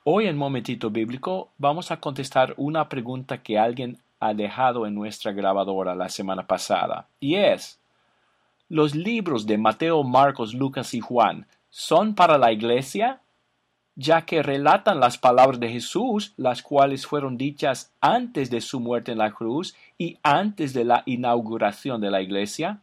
Hoy en Momentito Bíblico vamos a contestar una pregunta que alguien ha dejado en nuestra grabadora la semana pasada, y es, ¿los libros de Mateo, Marcos, Lucas y Juan son para la iglesia, ya que relatan las palabras de Jesús, las cuales fueron dichas antes de su muerte en la cruz y antes de la inauguración de la iglesia?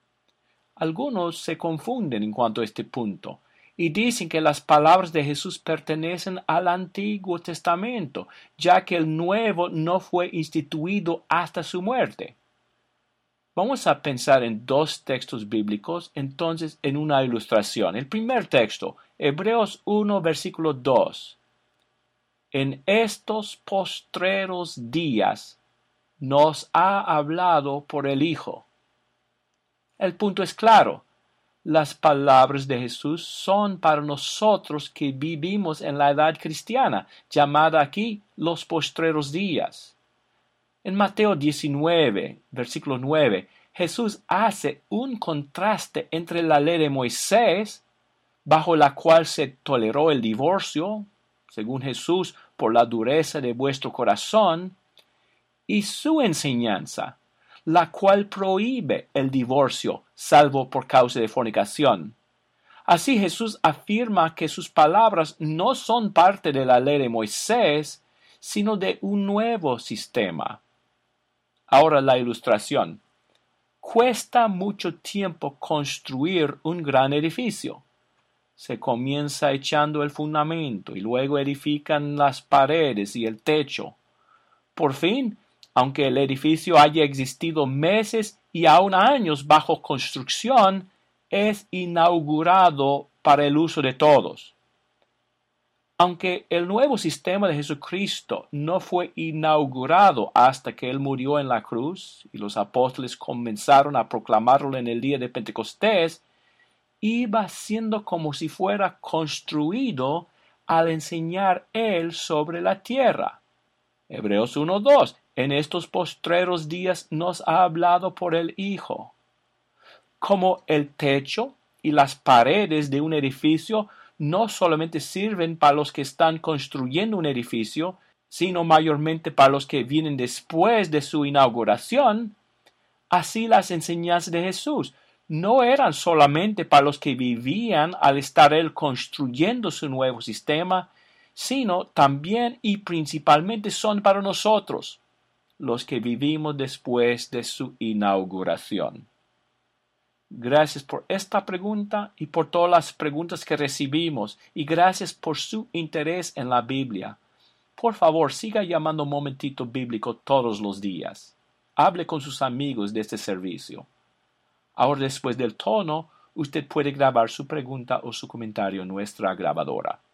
Algunos se confunden en cuanto a este punto y dicen que las palabras de Jesús pertenecen al Antiguo Testamento, ya que el Nuevo no fue instituido hasta su muerte. Vamos a pensar en dos textos bíblicos, entonces en una ilustración. El primer texto, Hebreos 1, versículo 2. En estos postreros días nos ha hablado por el Hijo. El punto es claro. Las palabras de Jesús son para nosotros que vivimos en la edad cristiana, llamada aquí los postreros días. En Mateo 19, versículo 9, Jesús hace un contraste entre la ley de Moisés, bajo la cual se toleró el divorcio, según Jesús, por la dureza de vuestro corazón, y su enseñanza, la cual prohíbe el divorcio, salvo por causa de fornicación. Así Jesús afirma que sus palabras no son parte de la ley de Moisés, sino de un nuevo sistema. Ahora la ilustración. Cuesta mucho tiempo construir un gran edificio. Se comienza echando el fundamento y luego edifican las paredes y el techo. Por fin, aunque el edificio haya existido meses y aún años bajo construcción, es inaugurado para el uso de todos. Aunque el nuevo sistema de Jesucristo no fue inaugurado hasta que Él murió en la cruz y los apóstoles comenzaron a proclamarlo en el día de Pentecostés, iba siendo como si fuera construido al enseñar Él sobre la tierra. Hebreos 1:2. En estos postreros días nos ha hablado por el Hijo. Como el techo y las paredes de un edificio no solamente sirven para los que están construyendo un edificio, sino mayormente para los que vienen después de su inauguración, así las enseñanzas de Jesús no eran solamente para los que vivían al estar Él construyendo su nuevo sistema, sino también y principalmente son para nosotros, los que vivimos después de su inauguración. Gracias por esta pregunta y por todas las preguntas que recibimos, y gracias por su interés en la Biblia. Por favor, siga llamando Momentito Bíblico todos los días. Hable con sus amigos de este servicio. Ahora, después del tono, usted puede grabar su pregunta o su comentario en nuestra grabadora.